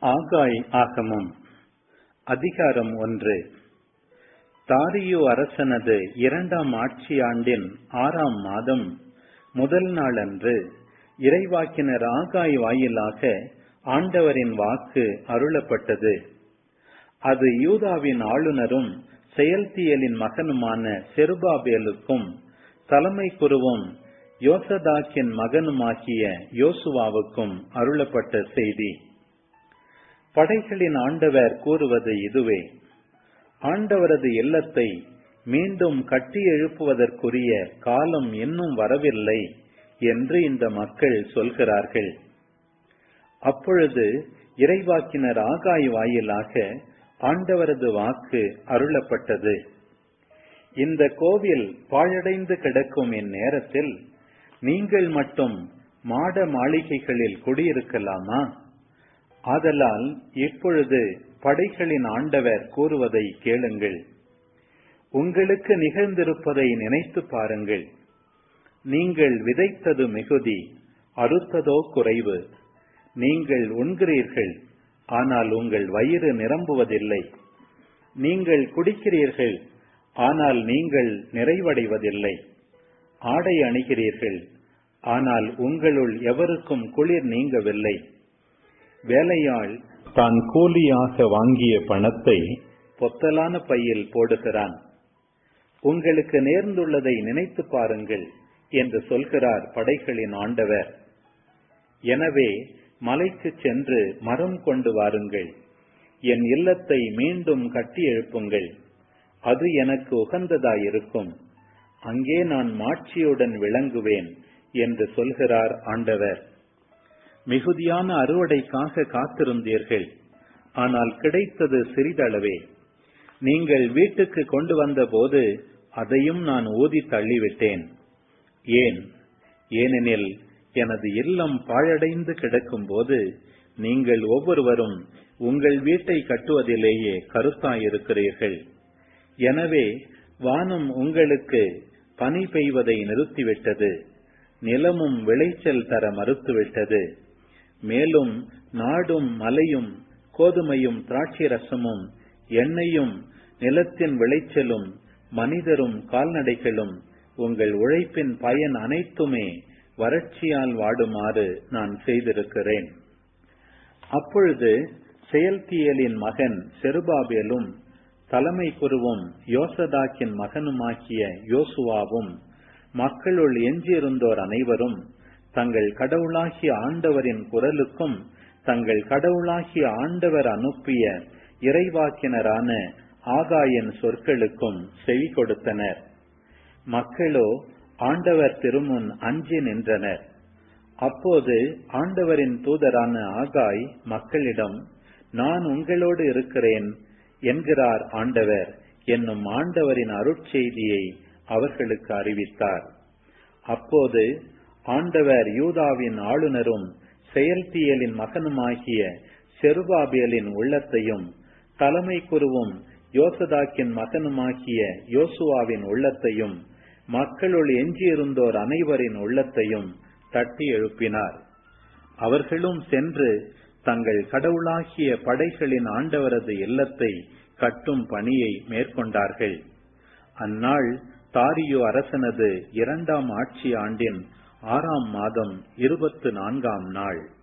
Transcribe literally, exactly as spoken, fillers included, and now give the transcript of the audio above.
ஆகாய் ஆகமம் அதிகாரம் ஒன்று. தாரியு அரசனது இரண்டாம் ஆட்சி ஆண்டின் ஆறாம் மாதம் முதல் நாளன்று இறைவாக்கினர் ஆகாய் வாயிலாக ஆண்டவரின் வாக்கு அருளப்பட்டது. அது யூதாவின் ஆளுநரும் செயல்தியலின் மகனுமான செருபாபேலுக்கும் தலைமை குருவும் யோசதாக்கின் மகனுமாகிய யோசுவாவுக்கும் அருளப்பட்ட செய்தி. படைகளின் ஆண்டவர் கூறுவது இதுவே: ஆண்டவரது இல்லத்தை மீண்டும் கட்டி எழுப்புவதற்குரிய காலம் இன்னும் வரவில்லை என்று இந்த மக்கள் சொல்கிறார்கள். அப்பொழுது இறைவாக்கினர் ஆகாய் வாயிலாக ஆண்டவரது வாக்கு அருளப்பட்டது. இந்த கோவில் பாழடைந்து கிடக்கும் இந்நேரத்தில் நீங்கள் மட்டும் மாட மாளிகைகளில் குடியிருக்கலாமா? ஆதலால் இப்பொழுது படைகளின் ஆண்டவர் கூறுவதை கேளுங்கள். உங்களுக்கு நிகழ்ந்திருப்பதை நினைத்து பாருங்கள். நீங்கள் விதைத்தது மிகுதி, அறுத்ததோ குறைவு. நீங்கள் உண்கிறீர்கள், ஆனால் உங்கள் வயிறு நிரம்புவதில்லை. நீங்கள் குடிக்கிறீர்கள், ஆனால் நீங்கள் நிறைவடைவதில்லை. ஆடை அணிகிறீர்கள், ஆனால் உங்களுள் எவருக்கும் குளிர் நீங்கவில்லை. வேலையாள் தான் கூலியாக வாங்கிய பணத்தை பொத்தலான பையில் போடுகிறான். உங்களுக்கு நேர்ந்துள்ளதை நினைத்து பாருங்கள் என்று சொல்கிறார் படைகளின் ஆண்டவர். எனவே மலைக்கு சென்று மரம் கொண்டு வாருங்கள், என் இல்லத்தை மீண்டும் கட்டி எழுப்புங்கள். அது எனக்கு உகந்ததாயிருக்கும், அங்கே நான் மாட்சியுடன் விளங்குவேன் என்று சொல்கிறார் ஆண்டவர். மிகுதியான அறுவடைக்காக காத்திருந்தீர்கள், ஆனால் கிடைத்தது சிறிதளவே. நீங்கள் வீட்டுக்கு கொண்டு வந்த போது அதையும் நான் ஊதி தள்ளிவிட்டேன். ஏன்? ஏனெனில் எனது இல்லம் பாழடைந்து கிடக்கும் போது நீங்கள் ஒவ்வொருவரும் உங்கள் வீட்டை கட்டுவதிலேயே கருத்தாயிருக்கிறீர்கள். எனவே வானம் உங்களுக்கு பனி பெய்வதை நிறுத்திவிட்டது, நிலமும் விளைச்சல் தர மறுத்துவிட்டது. மேலும் நாடும் மலையும் கோதுமையும் திராட்சை ரசமும் எண்ணெயும் நிலத்தின் விளைச்சலும் மனிதரும் கால்நடைகளும் உங்கள் உழைப்பின் பயன் அனைத்துமே வறட்சியால் வாடுமாறு நான் செய்திருக்கிறேன். அப்பொழுது செயல்தியலின் மகன் செருபாபேலும் தலைமை குருவும் யோசதாக்கின் மகனுமாகிய யோசுவாவும் மக்களுள் எஞ்சியிருந்தோர் அனைவரும் தங்கள் கடவுளாகிய ஆண்டவரின் குரலுக்கும் தங்கள் கடவுளாகிய ஆண்டவர் அனுப்பிய இறைவாக்கினரான ஆகாயின் சொற்களுக்கும் செவி கொடுத்தனர். மக்களோ ஆண்டவர் திருமுன் அஞ்சி நின்றனர். அப்போது ஆண்டவரின் தூதரான ஆகாய் மக்களிடம், நான் உங்களோடு இருக்கிறேன் என்கிறார் ஆண்டவர் என்னும் ஆண்டவரின் அருட்செய்தியை அவர்களுக்கு அறிவித்தார். அப்போது ஆண்டவர் யூதாவின் ஆளுநரும் செயல்தியலின் மகனுமாகிய செருபாபேலின் உள்ளத்தையும் தலைமை குருவும் யோசதாக்கின் மகனுமாகிய யோசுவாவின் உள்ளத்தையும் மக்களுள் எஞ்சியிருந்தோர் அனைவரின் உள்ளத்தையும் தட்டி எழுப்பினார். அவர்களும் சென்று தங்கள் கடவுளாகிய படைகளின் ஆண்டவரது இல்லத்தை கட்டும் பணியை மேற்கொண்டார்கள். அந்நாள் தாரியு அரசனது இரண்டாம் ஆட்சி ஆண்டின் ஆறாம் மாதம் இருபத்து நான்காம் நாள்.